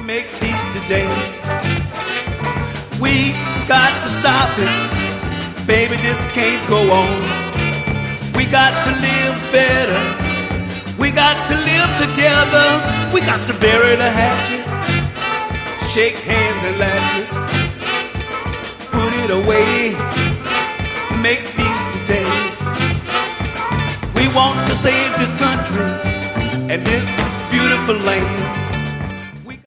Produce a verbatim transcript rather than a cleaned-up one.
make peace today. We got to stop it, baby, this can't go on. We got to live better, we got to live together. We got to bury the hatchet, shake hands and latch it, put it away, make peace today. We want to save this country and this beautiful land.